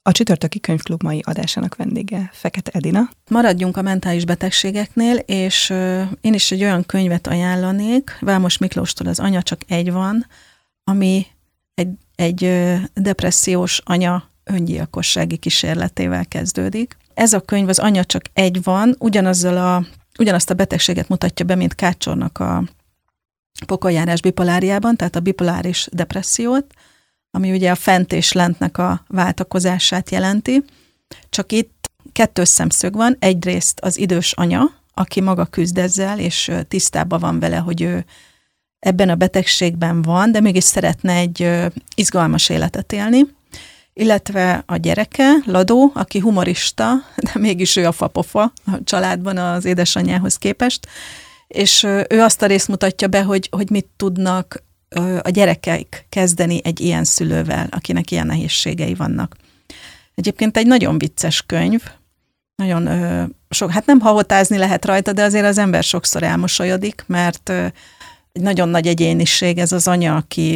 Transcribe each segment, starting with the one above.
A csütörtöki könyvklub mai adásának vendége Fekete Edina. Maradjunk a mentális betegségeknél, és én is egy olyan könyvet ajánlanék, Vámos Miklóstól, az Anya csak egy van, ami egy depressziós anya öngyilkossági kísérletével kezdődik. Ez a könyv, az Anya csak egy van, ugyanazt a betegséget mutatja be, mint Kácsornak a Pokoljárás bipoláriában, tehát a bipoláris depressziót, ami ugye a fent és lentnek a váltakozását jelenti. Csak itt kettős szemszög van. Egyrészt az idős anya, aki maga küzd ezzel, és tisztában van vele, hogy ő ebben a betegségben van, de mégis szeretne egy izgalmas életet élni. Illetve a gyereke, Ladó, aki humorista, de mégis ő a fapofa a családban az édesanyjához képest, és ő azt a részt mutatja be, hogy mit tudnak a gyerekek kezdeni egy ilyen szülővel, akinek ilyen nehézségei vannak. Egyébként egy nagyon vicces könyv, nagyon sok, hát nem hahotázni lehet rajta, de azért az ember sokszor elmosolyodik, mert egy nagyon nagy egyéniség ez az anya, aki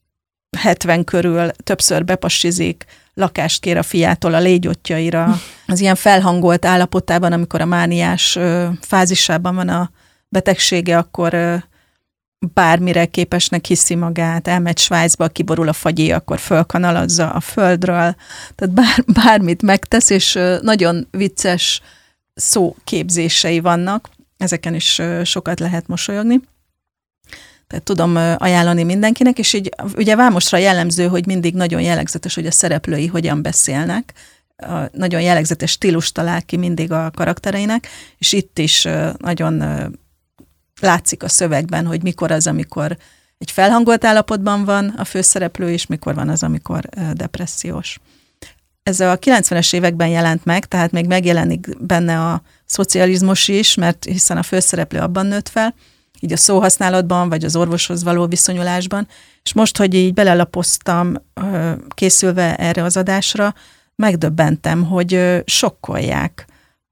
70 körül többször bepasizik, lakást kér a fiától a légyotjaira, az ilyen felhangolt állapotában, amikor a mániás fázisában van a betegsége, akkor bármire képesnek hiszi magát, elmegy Svájcba, kiborul a fagyé, akkor fölkanalazza a földről, tehát bármit megtesz, és nagyon vicces szóképzései vannak, ezeken is sokat lehet mosolyogni. Tehát tudom ajánlani mindenkinek, és így ugye Vámosra jellemző, hogy mindig nagyon jellegzetes, hogy a szereplői hogyan beszélnek, nagyon jellegzetes stílust talál ki mindig a karaktereinek, és itt is nagyon látszik a szövegben, hogy mikor az, amikor egy felhangolt állapotban van a főszereplő, és mikor van az, amikor depressziós. Ez a 90-es években jelent meg, tehát még megjelenik benne a szocializmus is, mert hiszen a főszereplő abban nőtt fel, így a szóhasználatban, vagy az orvoshoz való viszonyulásban, és most, hogy így belelapoztam készülve erre az adásra, megdöbbentem, hogy sokkolják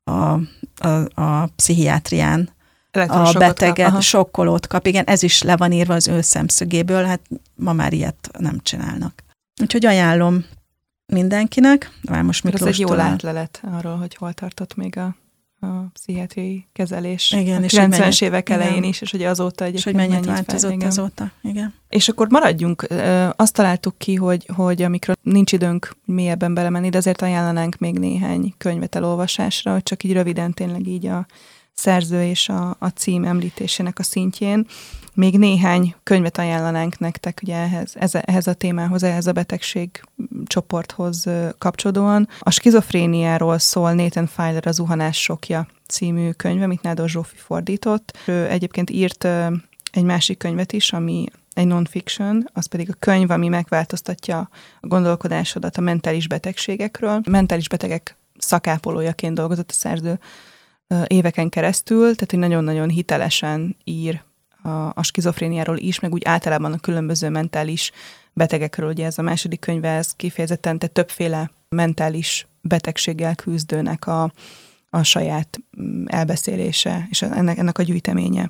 a pszichiátrián a beteget, sokkolót kap. Igen, ez is le van írva az ő szemszögéből, hát ma már ilyet nem csinálnak. Úgyhogy ajánlom mindenkinek. Vámos Miklóstól. Ez egy jó látlelet arról, hogy hol tartott még a pszichiátriai kezelés. Igen, a 90-es évek elején is, és hogy azóta és hogy mennyit változott azóta. Igen. És akkor maradjunk, azt találtuk ki, hogy amikor nincs időnk mélyebben belemenni, de azért ajánlanánk még néhány könyvet elolvasásra, hogy csak így röviden tényleg így a szerző és a cím említésének a szintjén. Még néhány könyvet ajánlanánk nektek ugye ehhez a témához, ehhez a betegség csoporthoz kapcsolódóan. A skizofréniáról szól Nathan Filer a Zuhanás sokja című könyve, amit Nádas Zsófi fordított. Ő egyébként írt egy másik könyvet is, ami egy non-fiction, az pedig a könyv, ami megváltoztatja a gondolkodásodat a mentális betegségekről. A mentális betegek szakápolójaként dolgozott a szerző éveken keresztül, tehát hogy nagyon-nagyon hitelesen ír a skizofréniáról is, meg úgy általában a különböző mentális betegekről, ugye ez a második könyve, ez kifejezetten, tehát többféle mentális betegséggel küzdőnek a saját elbeszélése, és ennek a gyűjteménye.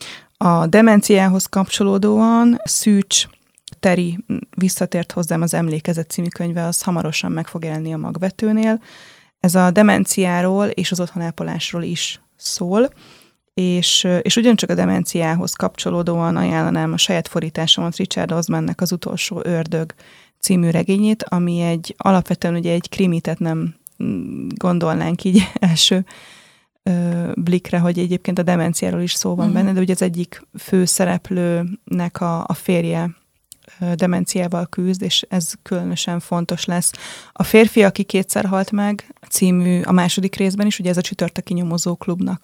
A demenciához kapcsolódóan Szűcs Teri Visszatért hozzám az emlékezet című könyve, az hamarosan meg fog jelenni a Magvetőnél. Ez a demenciáról és az otthonápolásról is szól, és ugyancsak a demenciához kapcsolódóan ajánlanám a saját fordításomat, Richard Osmannek az Utolsó ördög című regényét, ami alapvetően ugye egy krimi, tehát nem gondolnánk így első blikre, hogy egyébként a demenciáról is szó van benne, de ugye az egyik főszereplőnek a férje demenciával küzd, és ez különösen fontos lesz. A férfi, aki kétszer halt meg című a második részben is, ugye ez a Csütörtöki Nyomozóklubnak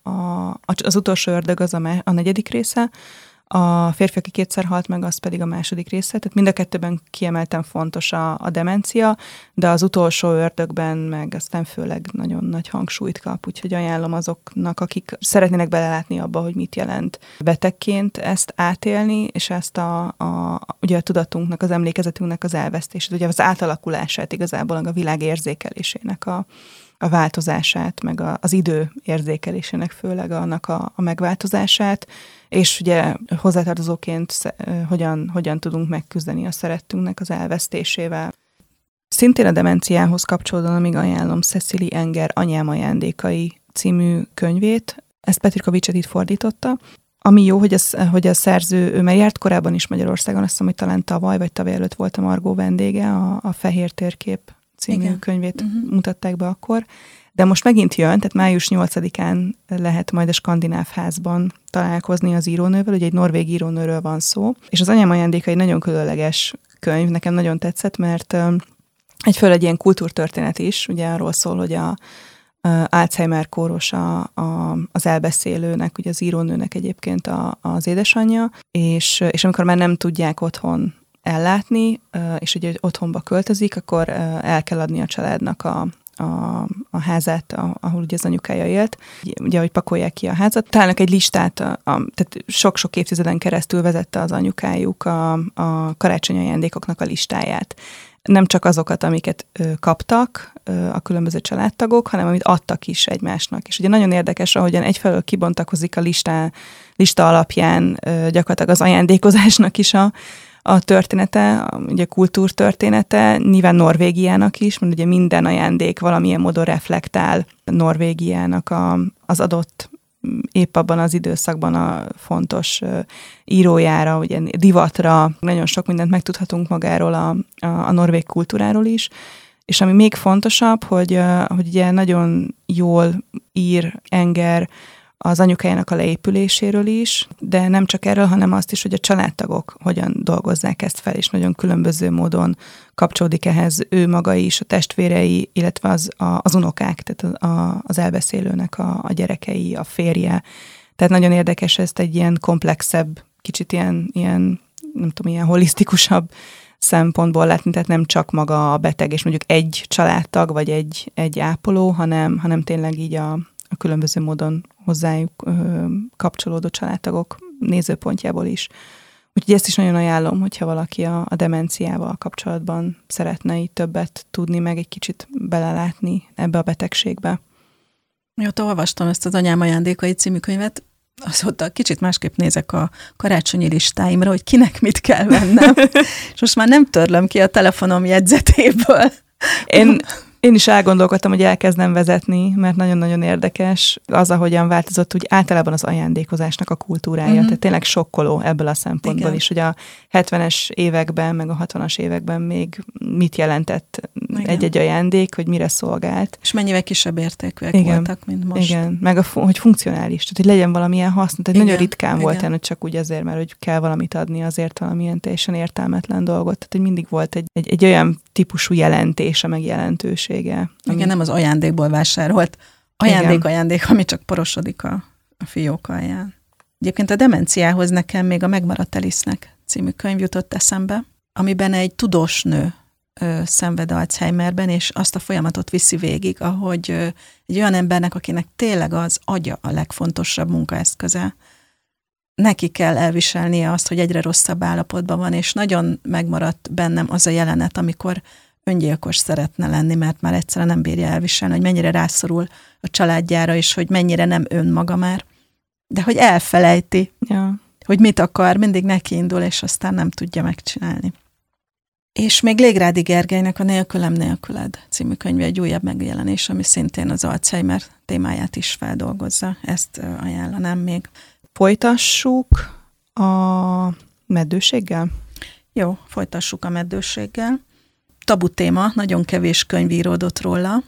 az Utolsó ördög az a negyedik része, a férfi, aki kétszer halt meg, az pedig a második része, tehát mind a kettőben kiemelten fontos a demencia, de az Utolsó ördögben meg aztán főleg nagyon nagy hangsúlyt kap, úgyhogy ajánlom azoknak, akik szeretnének belelátni abba, hogy mit jelent betegként ezt átélni, és ezt ugye a tudatunknak, az emlékezetünknek az elvesztését, ugye az átalakulását igazából a világ érzékelésének a változását, meg az idő érzékelésének főleg annak a megváltozását, és ugye hozzátartozóként hogyan tudunk megküzdeni a szerettünknek az elvesztésével. Szintén a demenciához kapcsolódóan még ajánlom Cecily Enger Anyám ajándékai című könyvét. Ezt Petrika Vicsetit fordította. Ami jó, hogy a szerző, ő már járt korábban is Magyarországon, azt hiszem, hogy talán tavaly vagy tavaly előtt volt a Margó vendége, a Fehér térkép című könyvét mutatták be akkor. De most megint jön, tehát május 8-án lehet majd a Skandináv Házban találkozni az írónővel, ugye egy norvég írónőről van szó, és az Anyám ajándéka egy nagyon különleges könyv, nekem nagyon tetszett, mert egyfelől egy ilyen kultúrtörténet is, ugye arról szól, hogy a Alzheimer kóros az elbeszélőnek, ugye az írónőnek egyébként az édesanyja, és amikor már nem tudják otthon ellátni, és ugye otthonba költözik, akkor el kell adni a családnak a házát, ahol ugye az anyukája élt, ugye, hogy pakolják ki a házat. Találnak egy listát, tehát sok-sok évtizeden keresztül vezette az anyukájuk a karácsonyi ajándékoknak a listáját. Nem csak azokat, amiket kaptak a különböző családtagok, hanem amit adtak is egymásnak. És ugye nagyon érdekes, ahogyan egyfelől kibontakozik a lista alapján gyakorlatilag az ajándékozásnak is a története, ugye a kultúrtörténete, nyilván Norvégiának is, mert ugye minden ajándék valamilyen módon reflektál Norvégiának az adott épp abban az időszakban a fontos írójára, ugye divatra, nagyon sok mindent megtudhatunk magáról a norvég kultúráról is, és ami még fontosabb, hogy ugye nagyon jól ír Enger az anyukájának a leépüléséről is, de nem csak erről, hanem azt is, hogy a családtagok hogyan dolgozzák ezt fel, és nagyon különböző módon kapcsolódik ehhez ő maga is, a testvérei, illetve az unokák, tehát az elbeszélőnek a gyerekei, a férje. Tehát nagyon érdekes ezt egy ilyen komplexebb, kicsit ilyen nem tudom, ilyen holisztikusabb szempontból látni, tehát nem csak maga a beteg, és mondjuk egy családtag, vagy egy ápoló, hanem tényleg így a különböző módon hozzájuk kapcsolódó családtagok nézőpontjából is. Úgyhogy ezt is nagyon ajánlom, hogyha valaki a demenciával kapcsolatban szeretne így többet tudni, meg egy kicsit belelátni ebbe a betegségbe. Mióta olvastam ezt az Anyám ajándékai című könyvet, azóta kicsit másképp nézek a karácsonyi listáimra, hogy kinek mit kell vennem, és most már nem törlöm ki a telefonom jegyzetéből. Én is elgondolkodtam, hogy elkezdem vezetni, mert nagyon-nagyon érdekes az, ahogyan változott úgy általában az ajándékozásnak a kultúrája. Tehát tényleg sokkoló ebből a szempontból igen. is, hogy a 70-es években, meg a 60-as években még mit jelentett egy-egy ajándék, hogy mire szolgált. És mennyivel kisebb értékűek voltak, mint most. Igen, meg hogy funkcionális, tehát hogy legyen valamilyen haszna. Tehát nagyon ritkán volt hogy csak úgy azért, mert hogy kell valamit adni azért valamilyen teljesen értelmetlen dolgot. Tehát hogy mindig volt egy olyan típusú jelentése, meg jelentősége. Igen, nem az ajándékból vásárolt ajándék, ami csak porosodik a fiók alján. Egyébként a demenciához nekem még a Megmaradt Alice-nek című könyv jutott eszembe, amiben egy tudós nő szenved Alzheimerben, és azt a folyamatot viszi végig, ahogy egy olyan embernek, akinek tényleg az agya a legfontosabb munkaeszköze, neki kell elviselnie azt, hogy egyre rosszabb állapotban van, és nagyon megmaradt bennem az a jelenet, amikor öngyilkos szeretne lenni, mert már egyszerűen nem bírja elviselni, hogy mennyire rászorul a családjára, és hogy mennyire nem önmaga már, de hogy elfelejti, hogy mit akar, mindig neki indul, és aztán nem tudja megcsinálni. És még Légrádi Gergelynek a Nélkülem nélküled című könyve egy újabb megjelenés, ami szintén az Alzheimer témáját is feldolgozza. Ezt ajánlanám még. Folytassuk a meddőséggel? Jó, folytassuk a meddőséggel. Tabu téma, nagyon kevés könyv íródott róla,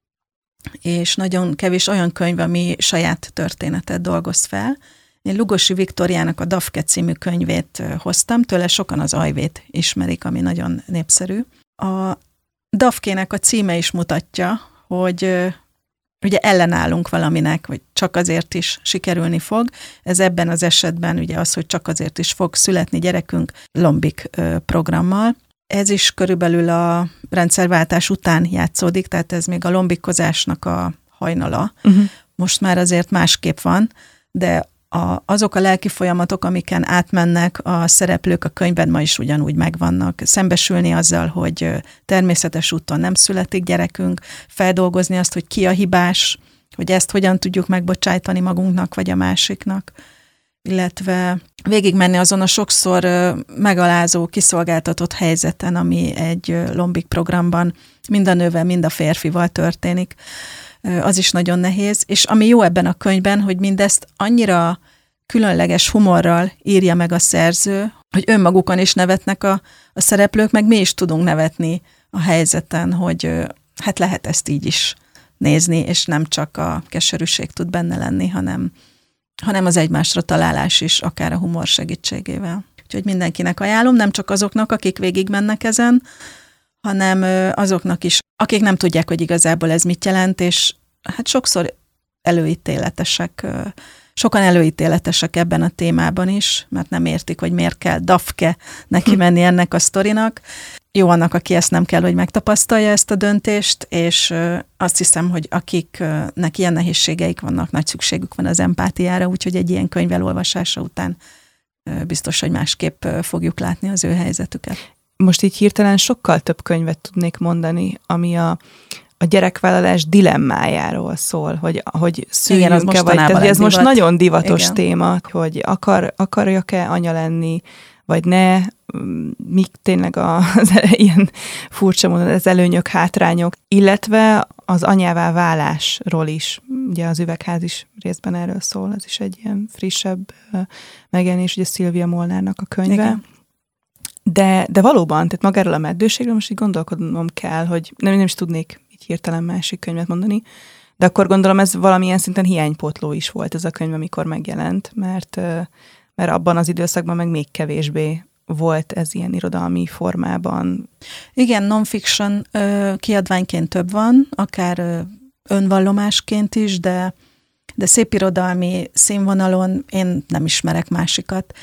és nagyon kevés olyan könyv, ami saját történetet dolgoz fel. Én Lugosi Viktóriának a Dafke című könyvét hoztam, tőle sokan az Ajvét ismerik, ami nagyon népszerű. A Dafkének a címe is mutatja, hogy ugye ellenállunk valaminek, vagy csak azért is sikerülni fog. Ez ebben az esetben ugye az, hogy csak azért is fog születni gyerekünk Lombik programmal. Ez is körülbelül a rendszerváltás után játszódik, tehát ez még a lombikkozásnak a hajnala. Most már azért másképp van, de azok a lelki folyamatok, amiken átmennek a szereplők a könyvben ma is ugyanúgy megvannak. Szembesülni azzal, hogy természetes úton nem születik gyerekünk, feldolgozni azt, hogy ki a hibás, hogy ezt hogyan tudjuk megbocsájtani magunknak vagy a másiknak. illetve végigmenni azon a sokszor megalázó, kiszolgáltatott helyzeten, ami egy lombik programban mind a nővel, mind a férfival történik. Az is nagyon nehéz, és ami jó ebben a könyvben, hogy mindezt annyira különleges humorral írja meg a szerző, hogy önmagukon is nevetnek a szereplők, meg mi is tudunk nevetni a helyzeten, hogy hát lehet ezt így is nézni, és nem csak a keserűség tud benne lenni, hanem az egymásra találás is, akár a humor segítségével. Úgyhogy mindenkinek ajánlom, nem csak azoknak, akik végigmennek ezen, hanem azoknak is, akik nem tudják, hogy igazából ez mit jelent, és hát sokszor sokan előítéletesek ebben a témában is, mert nem értik, hogy miért kell dafke neki menni ennek a sztorinak. Jó annak, aki ezt nem kell, hogy megtapasztalja ezt a döntést, és azt hiszem, hogy akiknek ilyen nehézségeik vannak, nagy szükségük van az empátiára, úgyhogy egy ilyen könyv elolvasása után biztos, hogy másképp fogjuk látni az ő helyzetüket. Most így hirtelen sokkal több könyvet tudnék mondani, ami a gyerekvállalás dilemmájáról szól, hogy szüljünk-e, vagy ez most nagyon divatos igen. téma, hogy akarjak-e anya lenni, vagy ne, mik tényleg ilyen furcsa módon az előnyök, hátrányok, illetve az anyává válásról is. Ugye az Üvegház is részben erről szól, ez is egy ilyen frissebb megjelenés, ugye Szilvia Molnárnak a könyve. Igen. De valóban, tehát magáról a meddőségről most így gondolkodnom kell, hogy nem is tudnék így hirtelen másik könyvet mondani, de akkor gondolom ez valamilyen szinten hiánypótló is volt ez a könyv, amikor megjelent, mert abban az időszakban meg még kevésbé volt ez ilyen irodalmi formában. Igen, non-fiction kiadványként több van, akár önvallomásként is, de szépirodalmi színvonalon én nem ismerek másikat,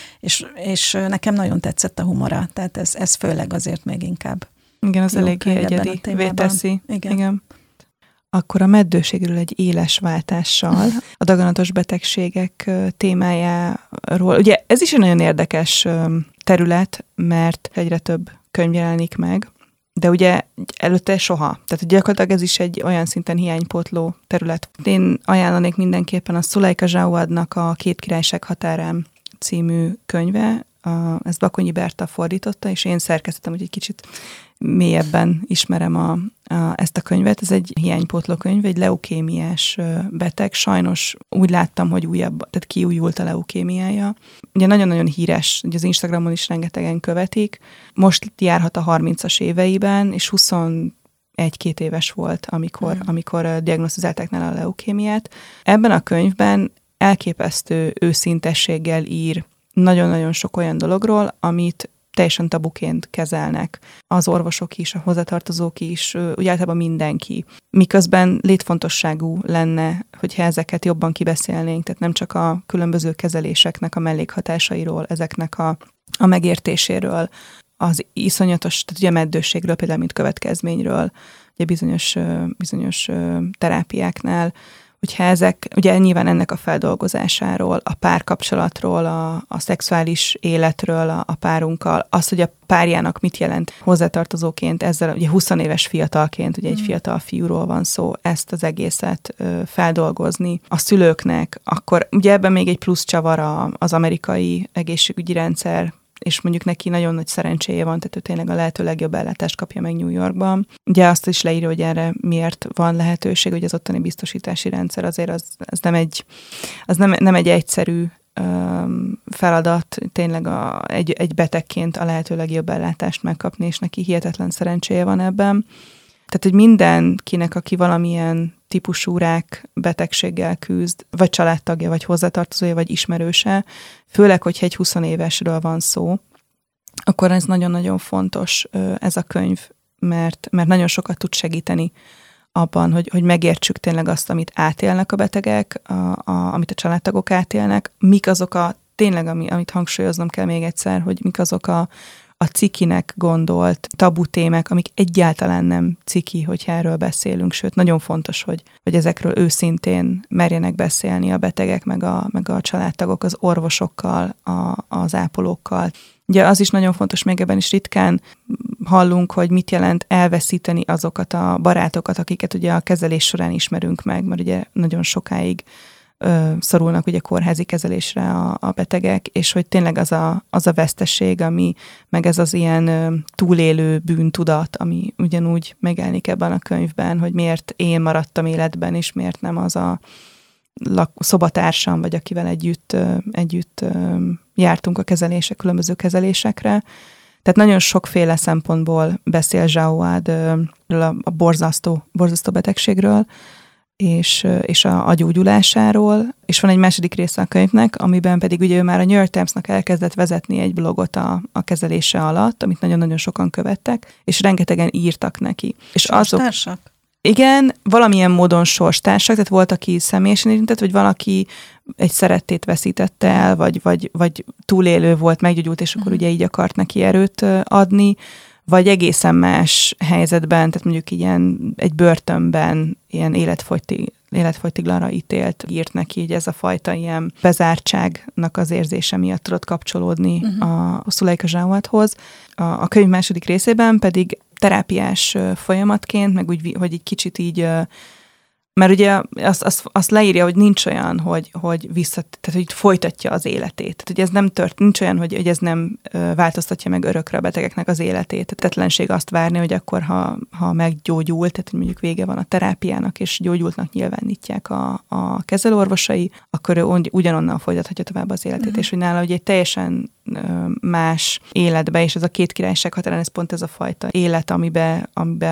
és nekem nagyon tetszett a humora, tehát ez főleg azért még inkább. Igen, az eléggé egyedi teszi. Igen. Akkor a meddőségről egy éles váltással, a daganatos betegségek témájáról. Ugye ez is egy nagyon érdekes terület, mert egyre több könyv jelenik meg, de ugye előtte soha. Tehát gyakorlatilag ez is egy olyan szinten hiánypótló terület. Én ajánlanék mindenképpen a Szulejka Zsáuadnak a Két királyság határán című könyve. Ezt Bakonyi Berta fordította, és én szerkesztettem, hogy egy kicsit mélyebben ismerem ezt a könyvet. Ez egy hiánypótló könyv, egy leukémiás beteg. Sajnos úgy láttam, hogy tehát kiújult a leukémiája. Ugye nagyon-nagyon híres, ugye az Instagramon is rengetegen követik. Most járhat a 30-as éveiben, és 21-2 éves volt, amikor diagnosztizálták nála a leukémiát. Ebben a könyvben elképesztő őszintességgel ír nagyon-nagyon sok olyan dologról, amit teljesen tabuként kezelnek. Az orvosok is, a hozzátartozók is, úgy általában mindenki. Miközben létfontosságú lenne, hogyha ezeket jobban kibeszélnénk, tehát nem csak a különböző kezeléseknek a mellékhatásairól, ezeknek a megértéséről, az iszonyatos, tehát ugye meddőségről, például mint következményről, ugye bizonyos terápiáknál, hogyha ezek, ugye nyilván ennek a feldolgozásáról, a párkapcsolatról, a szexuális életről a párunkkal, az, hogy a párjának mit jelent hozzátartozóként, ezzel ugye 20 éves fiatalként, ugye egy fiatal fiúról van szó, ezt az egészet feldolgozni a szülőknek, akkor ugye ebben még egy plusz csavar az amerikai egészségügyi rendszer, és mondjuk neki nagyon nagy szerencséje van, tehát ő tényleg a lehető legjobb ellátást kapja meg New Yorkban. Ugye azt is leírja, hogy erre miért van lehetőség, hogy az ottani biztosítási rendszer azért az nem egy egyszerű feladat, tényleg egy betegként a lehető legjobb ellátást megkapni, és neki hihetetlen szerencséje van ebben. Tehát, hogy mindenkinek, aki valamilyen típusú rák betegséggel küzd, vagy családtagja, vagy hozzátartozója, vagy ismerőse, főleg, hogyha egy 20 évesről van szó, akkor ez nagyon-nagyon fontos ez a könyv, mert nagyon sokat tud segíteni abban, hogy megértsük tényleg azt, amit átélnek a betegek, amit a családtagok átélnek, mik azok tényleg, amit hangsúlyoznom kell még egyszer, hogy mik azok a cikinek gondolt tabu témák, amik egyáltalán nem ciki, hogyha erről beszélünk, sőt, nagyon fontos, hogy ezekről őszintén merjenek beszélni a betegek, meg a családtagok, az orvosokkal, az ápolókkal. Ugye az is nagyon fontos, még ebben is ritkán hallunk, hogy mit jelent elveszíteni azokat a barátokat, akiket ugye a kezelés során ismerünk meg, mert ugye nagyon sokáig szorulnak ugye kórházi kezelésre a betegek, és hogy tényleg az a veszteség, ami meg ez az ilyen túlélő bűntudat, ami ugyanúgy megjelenik ebben a könyvben, hogy miért én maradtam életben, és miért nem az a szobatársam, vagy akivel együtt jártunk a különböző kezelésekre. Tehát nagyon sokféle szempontból beszél Zhao a borzasztó betegségről, és a gyógyulásáról, és van egy második része a könyvnek, amiben pedig ugye ő már a New York Times-nak elkezdett vezetni egy blogot a kezelése alatt, amit nagyon-nagyon sokan követtek, és rengetegen írtak neki. És sorstársak? Igen, valamilyen módon sorstársak, tehát volt, aki személyesen érintett, vagy valaki egy szerettét veszítette el, vagy túlélő volt, meggyógyult, és akkor ugye így akart neki erőt adni, vagy egészen helyzetben, tehát mondjuk ilyen egy börtönben ilyen életfogytiglanra ítélt, írt neki, hogy ez a fajta ilyen bezártságnak az érzése miatt tudott kapcsolódni a Szulaika Zsáuáthoz. A könyv második részében pedig terápiás folyamatként, meg úgy, hogy egy kicsit így, mert ugye azt leírja, hogy nincs olyan, hogy tehát hogy folytatja az életét. Tehát, hogy ez nem nincs olyan, hogy ez nem változtatja meg örökre a betegeknek az életét. Tehát tetlenség azt várni, hogy akkor, ha meggyógyult, tehát mondjuk vége van a terápiának, és gyógyultnak nyilvánítják a kezelőorvosai, akkor ő ugyanonnan folytathatja tovább az életét. És hogy nála ugye egy teljesen más életbe, és ez a két királyság határán, ez pont ez a fajta élet, amiben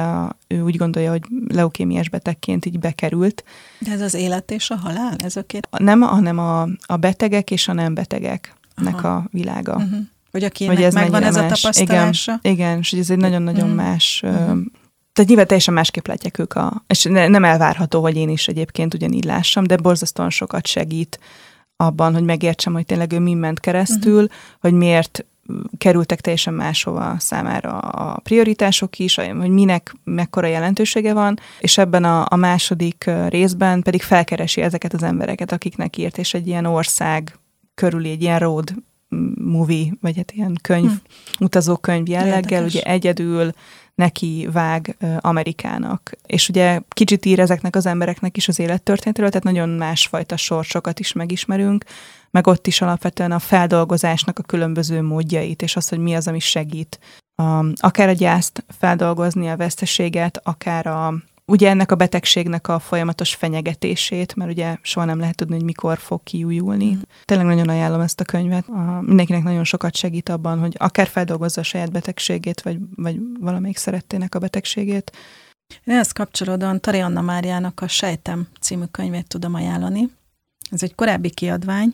ő úgy gondolja, hogy leukémiás betegként így bekerült. De ez az élet és a halál? Ez a két? Nem, hanem a betegek és a nem betegeknek a világa. Hogy akinek megvan ez más. A tapasztalása? Igen, és ez egy nagyon-nagyon más... Tehát nyilván teljesen másképp látják ők és nem elvárható, hogy én is egyébként ugyanígy lássam, de borzasztóan sokat segít abban, hogy megértsem, hogy tényleg ő min ment keresztül, hogy miért kerültek teljesen máshova számára a prioritások is, hogy minek mekkora jelentősége van, és ebben a második részben pedig felkeresi ezeket az embereket, akiknek írt, és egy ilyen ország körüli, egy ilyen road movie, vagy hát ilyen utazókönyv jelleggel, ugye egyedül neki vág Amerikának. És ugye kicsit ír ezeknek az embereknek is az élettörténetéről, tehát nagyon másfajta sorsokat is megismerünk, meg ott is alapvetően a feldolgozásnak a különböző módjait, és az, hogy mi az, ami segít. Akár a gyászt feldolgozni, a veszteséget, akár ugye ennek a betegségnek a folyamatos fenyegetését, mert ugye soha nem lehet tudni, hogy mikor fog kiújulni. Tényleg nagyon ajánlom ezt a könyvet. Mindenkinek nagyon sokat segít abban, hogy akár feldolgozza a saját betegségét, vagy valamelyik szerettének a betegségét. Én ezt kapcsolódóan Tari Anna Máriának a Sejtem című könyvét tudom ajánlani. Ez egy korábbi kiadvány,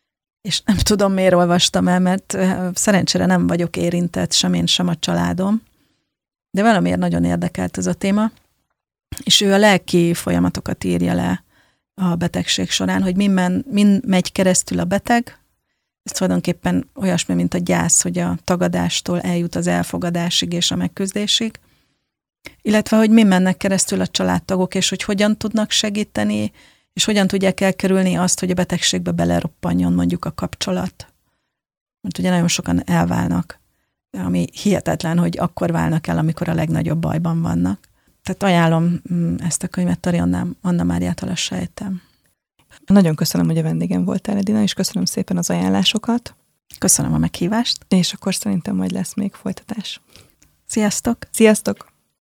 és nem tudom, miért olvastam el, mert szerencsére nem vagyok érintett, sem én, sem a családom, de valamiért nagyon érdekelt ez a téma. És ő a lelki folyamatokat írja le a betegség során, hogy min megy keresztül a beteg. Ez tulajdonképpen olyasmi, mint a gyász, hogy a tagadástól eljut az elfogadásig és a megküzdésig. Illetve, hogy min mennek keresztül a családtagok, és hogy hogyan tudnak segíteni, és hogyan tudják elkerülni azt, hogy a betegségbe beleroppanjon mondjuk a kapcsolat. Mert ugye nagyon sokan elválnak, ami hihetetlen, hogy akkor válnak el, amikor a legnagyobb bajban vannak. Tehát ajánlom ezt a könyvet Tari Anna Máriától, a Sejtem. Nagyon köszönöm, hogy a vendégem voltál, Edina, és köszönöm szépen az ajánlásokat. Köszönöm a meghívást. És akkor szerintem majd lesz még folytatás. Sziasztok! Sziasztok!